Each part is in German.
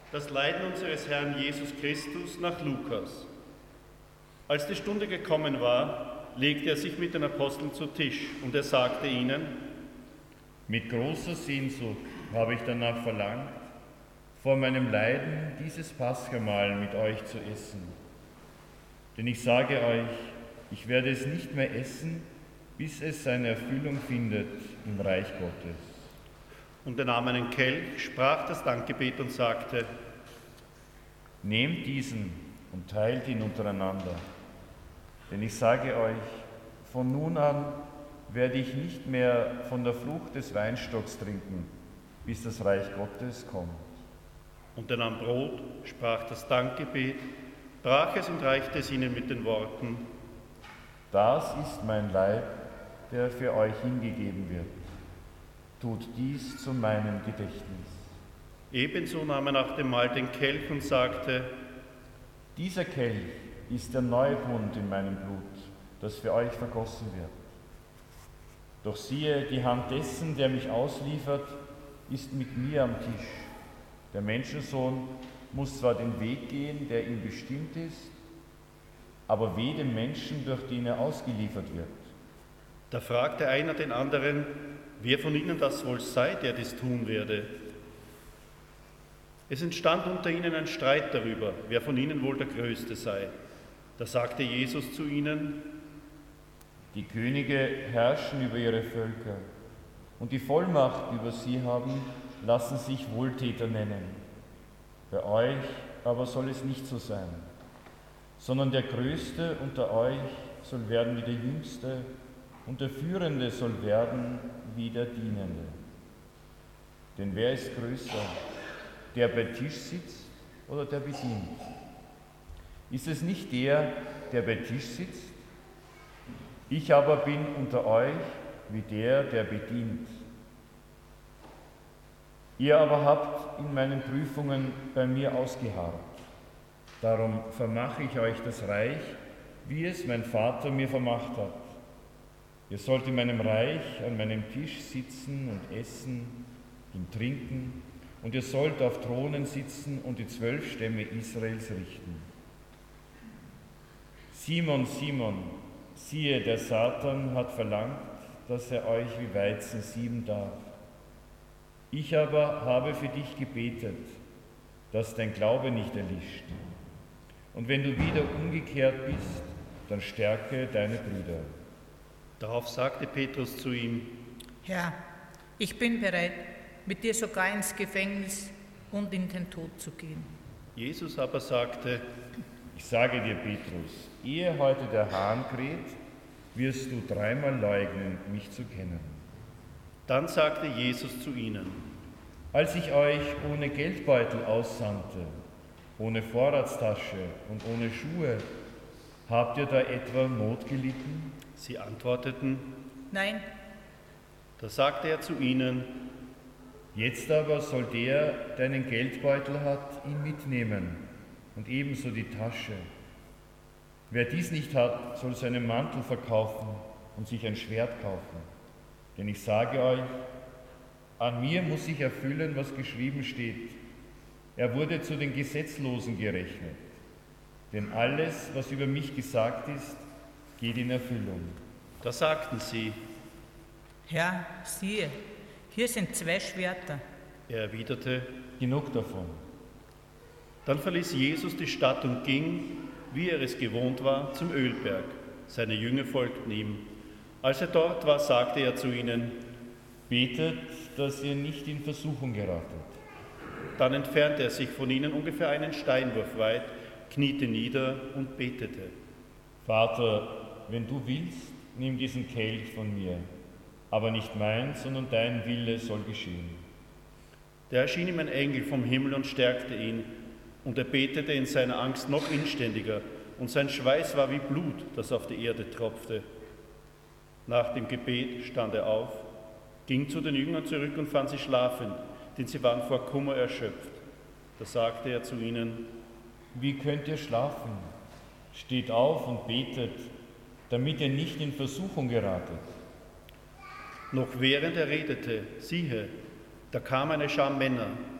Das Leiden unseres Herrn Jesus Christus nach Lukas. Als die Stunde gekommen war, legte er sich mit den Aposteln zu Tisch und er sagte ihnen: Mit großer Sehnsucht habe ich danach verlangt, vor meinem Leiden dieses Paschamahl mit euch zu essen. Denn ich sage euch, ich werde es nicht mehr essen, bis es seine Erfüllung findet im Reich Gottes. Und er nahm einen Kelch, sprach das Dankgebet und sagte: Nehmt diesen und teilt ihn untereinander. Denn ich sage euch, von nun an werde ich nicht mehr von der Frucht des Weinstocks trinken, bis das Reich Gottes kommt. Und er nahm Brot, sprach das Dankgebet, brach es und reichte es ihnen mit den Worten: Das ist mein Leib, der für euch hingegeben wird. Tut dies zu meinem Gedächtnis. Ebenso nahm er nach dem Mahl den Kelch und sagte: Dieser Kelch ist der neue Bund in meinem Blut, das für euch vergossen wird. Doch siehe, die Hand dessen, der mich ausliefert, ist mit mir am Tisch. Der Menschensohn muss zwar den Weg gehen, der ihm bestimmt ist, aber weh dem Menschen, durch den er ausgeliefert wird. Da fragte einer den anderen, wer von ihnen das wohl sei, der dies tun werde. Es entstand unter ihnen ein Streit darüber, wer von ihnen wohl der Größte sei. Da sagte Jesus zu ihnen: Die Könige herrschen über ihre Völker, und die Vollmacht über sie haben, lassen sich Wohltäter nennen. Bei euch aber soll es nicht so sein, sondern der Größte unter euch soll werden wie der Jüngste, und der Führende soll werden wie der Dienende. Denn wer ist größer, der bei Tisch sitzt oder der bedient? Ist es nicht der, der bei Tisch sitzt? Ich aber bin unter euch wie der, der bedient. Ihr aber habt in meinen Prüfungen bei mir ausgeharrt. Darum vermache ich euch das Reich, wie es mein Vater mir vermacht hat. Ihr sollt in meinem Reich an meinem Tisch sitzen und essen und trinken, und ihr sollt auf Thronen sitzen und die 12 Stämme Israels richten. Simon, Simon, siehe, der Satan hat verlangt, dass er euch wie Weizen sieben darf. Ich aber habe für dich gebetet, dass dein Glaube nicht erlischt. Und wenn du wieder umgekehrt bist, dann stärke deine Brüder. Darauf sagte Petrus zu ihm: Herr, ich bin bereit, mit dir sogar ins Gefängnis und in den Tod zu gehen. Jesus aber sagte: Ich sage dir, Petrus, ehe heute der Hahn kräht, wirst du 3-mal leugnen, mich zu kennen. Dann sagte Jesus zu ihnen: Als ich euch ohne Geldbeutel aussandte, ohne Vorratstasche und ohne Schuhe, habt ihr da etwa Not gelitten? Sie antworteten: Nein. Da sagte er zu ihnen: Jetzt aber soll der, der einen Geldbeutel hat, ihn mitnehmen und ebenso die Tasche. Wer dies nicht hat, soll seinen Mantel verkaufen und sich ein Schwert kaufen. Denn ich sage euch, an mir muss sich erfüllen, was geschrieben steht. Er wurde zu den Gesetzlosen gerechnet. Denn alles, was über mich gesagt ist, geht in Erfüllung. Da sagten sie: Herr, siehe, hier sind 2 Schwerter. Er erwiderte: Genug davon. Dann verließ Jesus die Stadt und ging, wie er es gewohnt war, zum Ölberg. Seine Jünger folgten ihm. Als er dort war, sagte er zu ihnen: Betet, dass ihr nicht in Versuchung geratet. Dann entfernte er sich von ihnen ungefähr einen Steinwurf weit, kniete nieder und betete: Vater, wenn du willst, nimm diesen Kelch von mir, aber nicht mein, sondern dein Wille soll geschehen. Da erschien ihm ein Engel vom Himmel und stärkte ihn, und er betete in seiner Angst noch inständiger, und sein Schweiß war wie Blut, das auf die Erde tropfte. Nach dem Gebet stand er auf, ging zu den Jüngern zurück und fand sie schlafend, denn sie waren vor Kummer erschöpft. Da sagte er zu ihnen: Wie könnt ihr schlafen? Steht auf und betet, damit ihr nicht in Versuchung geratet. Noch während er redete, siehe, da kam eine Schar Männer,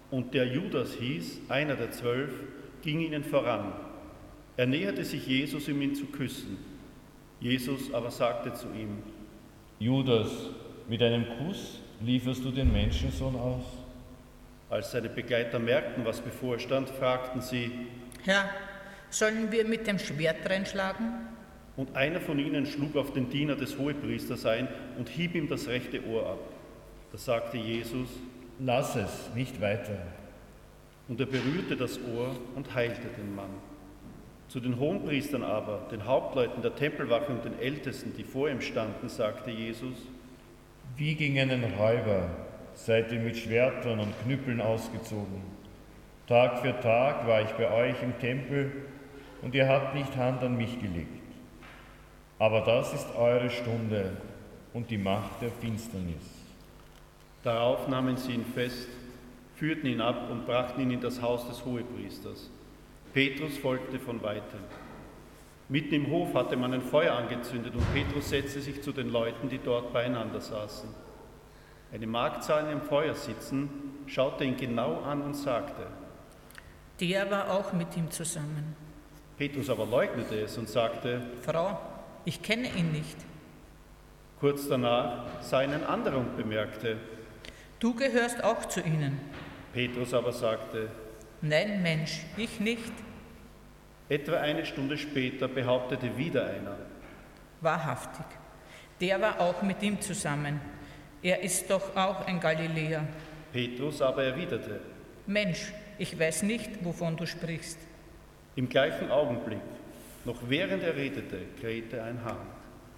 Und der Judas hieß, einer der 12, ging ihnen voran. Er näherte sich Jesus, um ihn zu küssen. Jesus aber sagte zu ihm: Judas, mit einem Kuss lieferst du den Menschensohn aus? Als seine Begleiter merkten, was bevorstand, fragten sie: Herr, sollen wir mit dem Schwert reinschlagen? Und einer von ihnen schlug auf den Diener des Hohepriesters ein und hieb ihm das rechte Ohr ab. Da sagte Jesus: Lass es, nicht weiter. Und er berührte das Ohr und heilte den Mann. Zu den Hohenpriestern aber, den Hauptleuten der Tempelwache und den Ältesten, die vor ihm standen, sagte Jesus: Wie gegen einen Räuber seid ihr mit Schwertern und Knüppeln ausgezogen. Tag für Tag war ich bei euch im Tempel und ihr habt nicht Hand an mich gelegt. Aber das ist eure Stunde und die Macht der Finsternis. Darauf nahmen sie ihn fest, führten ihn ab und brachten ihn in das Haus des Hohepriesters. Petrus folgte von weitem. Mitten im Hof hatte man ein Feuer angezündet und Petrus setzte sich zu den Leuten, die dort beieinander saßen. Eine Magd sah ihn am Feuer sitzen, schaute ihn genau an und sagte: Der war auch mit ihm zusammen. Petrus aber leugnete es und sagte: Frau, ich kenne ihn nicht. Kurz danach sah ihn ein anderer und bemerkte: Du gehörst auch zu ihnen. Petrus aber sagte: Nein, Mensch, ich nicht. Etwa eine Stunde später behauptete wieder einer: Wahrhaftig, der war auch mit ihm zusammen. Er ist doch auch ein Galiläer. Petrus aber erwiderte: Mensch, ich weiß nicht, wovon du sprichst. Im gleichen Augenblick, noch während er redete, krähte ein Hahn.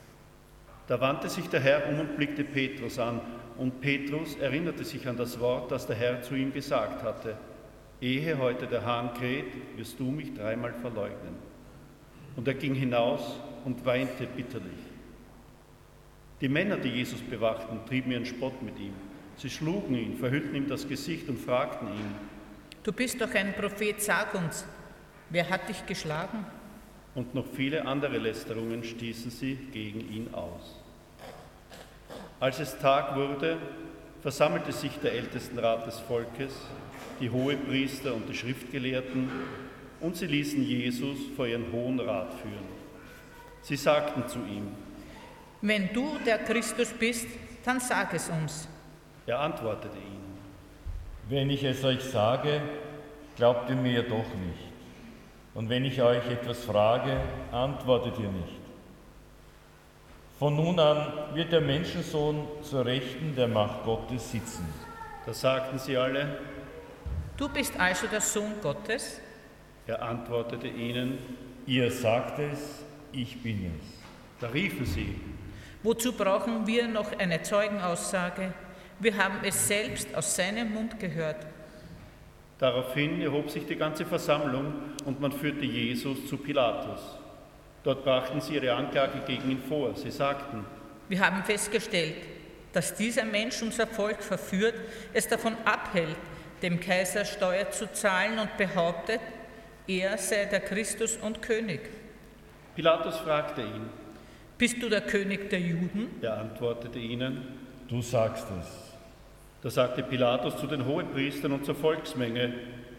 Da wandte sich der Herr um und blickte Petrus an, und Petrus erinnerte sich an das Wort, das der Herr zu ihm gesagt hatte: Ehe heute der Hahn kräht, wirst du mich 3-mal verleugnen. Und er ging hinaus und weinte bitterlich. Die Männer, die Jesus bewachten, trieben ihren Spott mit ihm. Sie schlugen ihn, verhüllten ihm das Gesicht und fragten ihn: Du bist doch ein Prophet, sag uns, wer hat dich geschlagen? Und noch viele andere Lästerungen stießen sie gegen ihn aus. Als es Tag wurde, versammelte sich der Ältestenrat des Volkes, die Hohepriester und die Schriftgelehrten, und sie ließen Jesus vor ihren Hohen Rat führen. Sie sagten zu ihm: Wenn du der Christus bist, dann sag es uns. Er antwortete ihnen: Wenn ich es euch sage, glaubt ihr mir doch nicht. Und wenn ich euch etwas frage, antwortet ihr nicht. Von nun an wird der Menschensohn zur Rechten der Macht Gottes sitzen. Da sagten sie alle: Du bist also der Sohn Gottes? Er antwortete ihnen: Ihr sagt es, ich bin es. Da riefen sie: Wozu brauchen wir noch eine Zeugenaussage? Wir haben es selbst aus seinem Mund gehört. Daraufhin erhob sich die ganze Versammlung und man führte Jesus zu Pilatus. Dort brachten sie ihre Anklage gegen ihn vor. Sie sagten: Wir haben festgestellt, dass dieser Mensch unser Volk verführt, es davon abhält, dem Kaiser Steuer zu zahlen und behauptet, er sei der Christus und König. Pilatus fragte ihn: Bist du der König der Juden? Er antwortete ihnen: Du sagst es. Da sagte Pilatus zu den Hohepriestern und zur Volksmenge: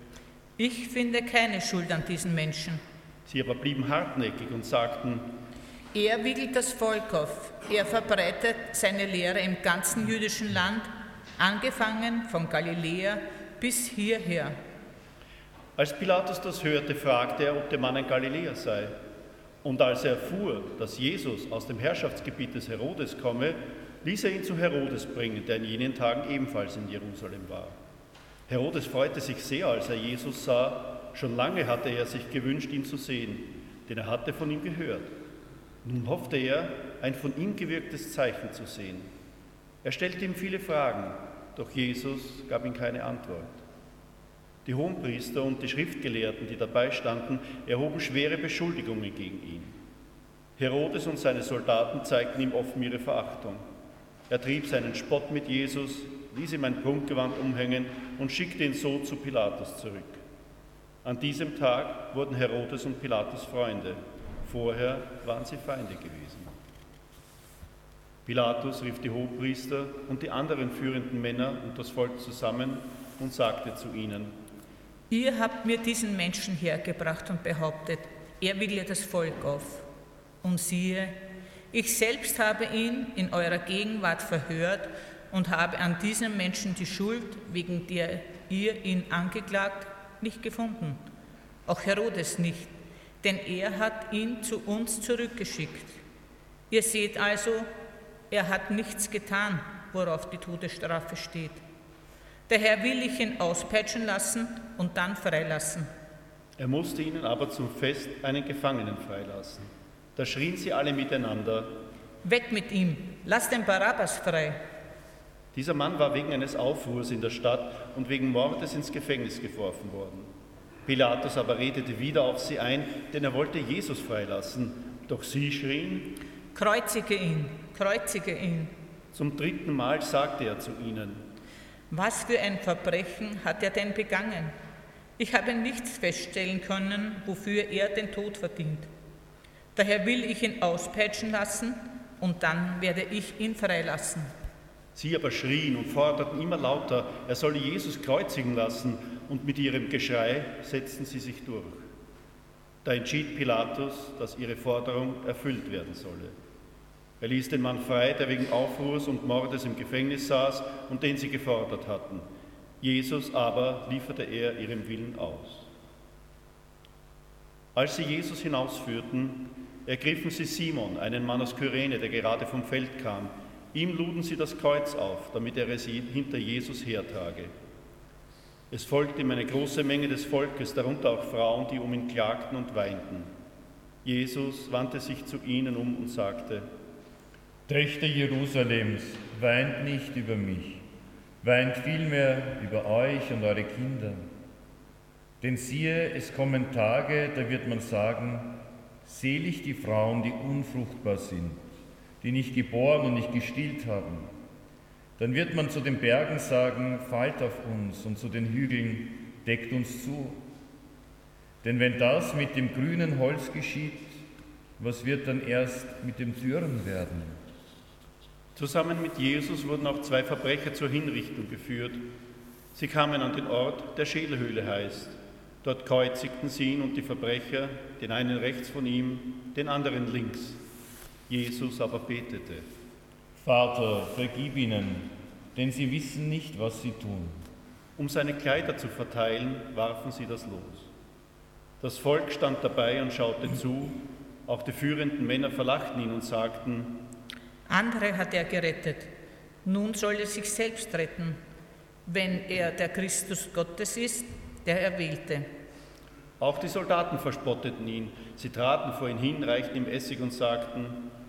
Ich finde keine Schuld an diesen Menschen. Sie aber blieben hartnäckig und sagten: Er wiegelt das Volk auf. Er verbreitet seine Lehre im ganzen jüdischen Land, angefangen von Galiläa bis hierher. Als Pilatus das hörte, fragte er, ob der Mann ein Galiläer sei. Und als er erfuhr, dass Jesus aus dem Herrschaftsgebiet des Herodes komme, ließ er ihn zu Herodes bringen, der in jenen Tagen ebenfalls in Jerusalem war. Herodes freute sich sehr, als er Jesus sah. Schon lange hatte er sich gewünscht, ihn zu sehen, denn er hatte von ihm gehört. Nun hoffte er, ein von ihm gewirktes Zeichen zu sehen. Er stellte ihm viele Fragen, doch Jesus gab ihm keine Antwort. Die Hohenpriester und die Schriftgelehrten, die dabei standen, erhoben schwere Beschuldigungen gegen ihn. Herodes und seine Soldaten zeigten ihm offen ihre Verachtung. Er trieb seinen Spott mit Jesus, ließ ihm ein Prunkgewand umhängen und schickte ihn so zu Pilatus zurück. An diesem Tag wurden Herodes und Pilatus Freunde. Vorher waren sie Feinde gewesen. Pilatus rief die Hohepriester und die anderen führenden Männer und das Volk zusammen und sagte zu ihnen: Ihr habt mir diesen Menschen hergebracht und behauptet, er wigle das Volk auf. Und siehe, ich selbst habe ihn in eurer Gegenwart verhört und habe an diesem Menschen die Schuld, wegen der ihr ihn angeklagt, nicht gefunden. Auch Herodes nicht, denn er hat ihn zu uns zurückgeschickt. Ihr seht also, er hat nichts getan, worauf die Todesstrafe steht. Daher will ich ihn auspeitschen lassen und dann freilassen. Er musste ihnen aber zum Fest einen Gefangenen freilassen. Da schrien sie alle miteinander: Weg mit ihm, lasst den Barabbas frei. Dieser Mann war wegen eines Aufruhrs in der Stadt und wegen Mordes ins Gefängnis geworfen worden. Pilatus aber redete wieder auf sie ein, denn er wollte Jesus freilassen. Doch sie schrien: Kreuzige ihn, kreuzige ihn. Zum 3. Mal sagte er zu ihnen: Was für ein Verbrechen hat er denn begangen? Ich habe nichts feststellen können, wofür er den Tod verdient. Daher will ich ihn auspeitschen lassen und dann werde ich ihn freilassen. Sie aber schrien und forderten immer lauter, er solle Jesus kreuzigen lassen, und mit ihrem Geschrei setzten sie sich durch. Da entschied Pilatus, dass ihre Forderung erfüllt werden solle. Er ließ den Mann frei, der wegen Aufruhrs und Mordes im Gefängnis saß und den sie gefordert hatten. Jesus aber lieferte er ihrem Willen aus. Als sie Jesus hinausführten, ergriffen sie Simon, einen Mann aus Kyrene, der gerade vom Feld kam. Ihm luden sie das Kreuz auf, damit er es hinter Jesus hertrage. Es folgte ihm eine große Menge des Volkes, darunter auch Frauen, die um ihn klagten und weinten. Jesus wandte sich zu ihnen um und sagte: Töchter Jerusalems, weint nicht über mich, weint vielmehr über euch und eure Kinder. Denn siehe, es kommen Tage, da wird man sagen, selig die Frauen, die unfruchtbar sind, die nicht geboren und nicht gestillt haben. Dann wird man zu den Bergen sagen, fallt auf uns, und zu den Hügeln, deckt uns zu. Denn wenn das mit dem grünen Holz geschieht, was wird dann erst mit dem Dürren werden? Zusammen mit Jesus wurden auch 2 Verbrecher zur Hinrichtung geführt. Sie kamen an den Ort, der Schädelhöhle heißt. Dort kreuzigten sie ihn und die Verbrecher, den einen rechts von ihm, den anderen links. Jesus aber betete: Vater, vergib ihnen, denn sie wissen nicht, was sie tun. Um seine Kleider zu verteilen, warfen sie das Los. Das Volk stand dabei und schaute zu. Auch die führenden Männer verlachten ihn und sagten: Andere hat er gerettet, nun soll er sich selbst retten, wenn er der Christus Gottes ist, der Erwählte. Auch die Soldaten verspotteten ihn. Sie traten vor ihn hin, reichten ihm Essig und sagten: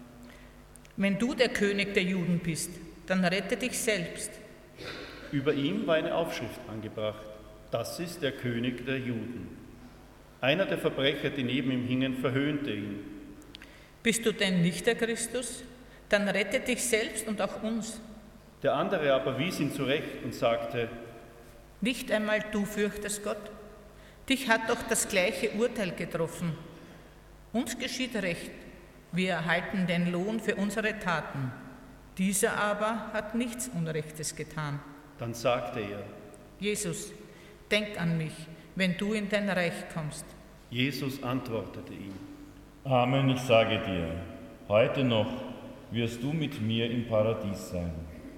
Wenn du der König der Juden bist, dann rette dich selbst. Über ihm war eine Aufschrift angebracht: Das ist der König der Juden. Einer der Verbrecher, die neben ihm hingen, verhöhnte ihn. Bist du denn nicht der Christus? Dann rette dich selbst und auch uns. Der andere aber wies ihn zurecht und sagte: Nicht einmal du fürchtest Gott? Dich hat doch das gleiche Urteil getroffen. Uns geschieht Recht. Wir erhalten den Lohn für unsere Taten. Dieser aber hat nichts Unrechtes getan. Dann sagte er: Jesus, denk an mich, wenn du in dein Reich kommst. Jesus antwortete ihm: Amen, ich sage dir, heute noch wirst du mit mir im Paradies sein.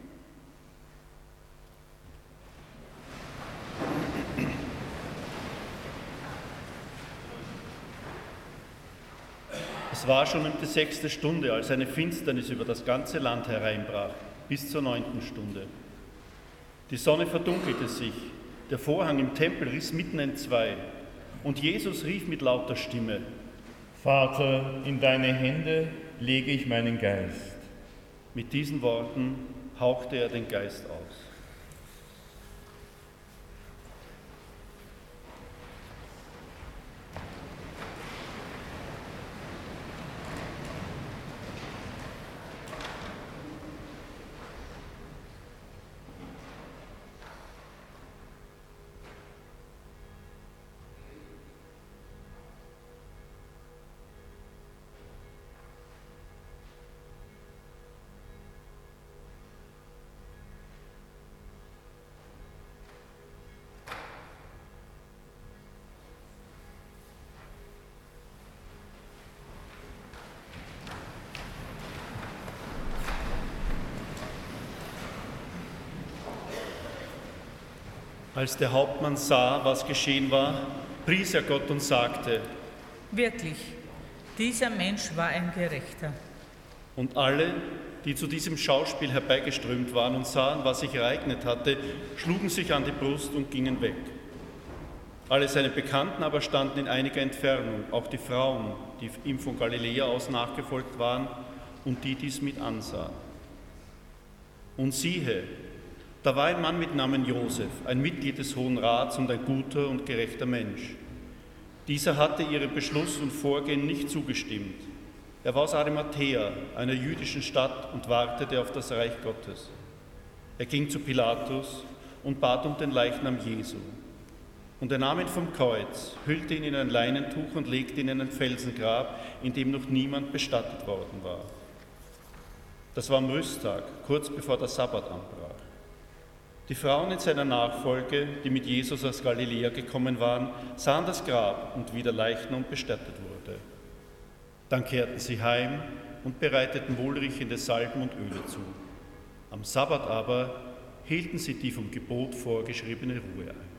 Es war schon um die 6. Stunde, als eine Finsternis über das ganze Land hereinbrach, bis zur 9. Stunde. Die Sonne verdunkelte sich, der Vorhang im Tempel riss mitten entzwei, und Jesus rief mit lauter Stimme: Vater, in deine Hände lege ich meinen Geist. Mit diesen Worten hauchte er den Geist aus. Als der Hauptmann sah, was geschehen war, pries er Gott und sagte: Wirklich, dieser Mensch war ein Gerechter. Und alle, die zu diesem Schauspiel herbeigeströmt waren und sahen, was sich ereignet hatte, schlugen sich an die Brust und gingen weg. Alle seine Bekannten aber standen in einiger Entfernung, auch die Frauen, die ihm von Galiläa aus nachgefolgt waren und die dies mit ansahen. Und siehe, da war ein Mann mit Namen Josef, ein Mitglied des Hohen Rats und ein guter und gerechter Mensch. Dieser hatte ihrem Beschluss und Vorgehen nicht zugestimmt. Er war aus Arimathäa, einer jüdischen Stadt, und wartete auf das Reich Gottes. Er ging zu Pilatus und bat um den Leichnam Jesu. Und er nahm ihn vom Kreuz, hüllte ihn in ein Leinentuch und legte ihn in ein Felsengrab, in dem noch niemand bestattet worden war. Das war am Rüsttag, kurz bevor der Sabbat anbrach. Die Frauen in seiner Nachfolge, die mit Jesus aus Galiläa gekommen waren, sahen das Grab und wie der Leichnam bestattet wurde. Dann kehrten sie heim und bereiteten wohlriechende Salben und Öle zu. Am Sabbat aber hielten sie die vom Gebot vorgeschriebene Ruhe ein.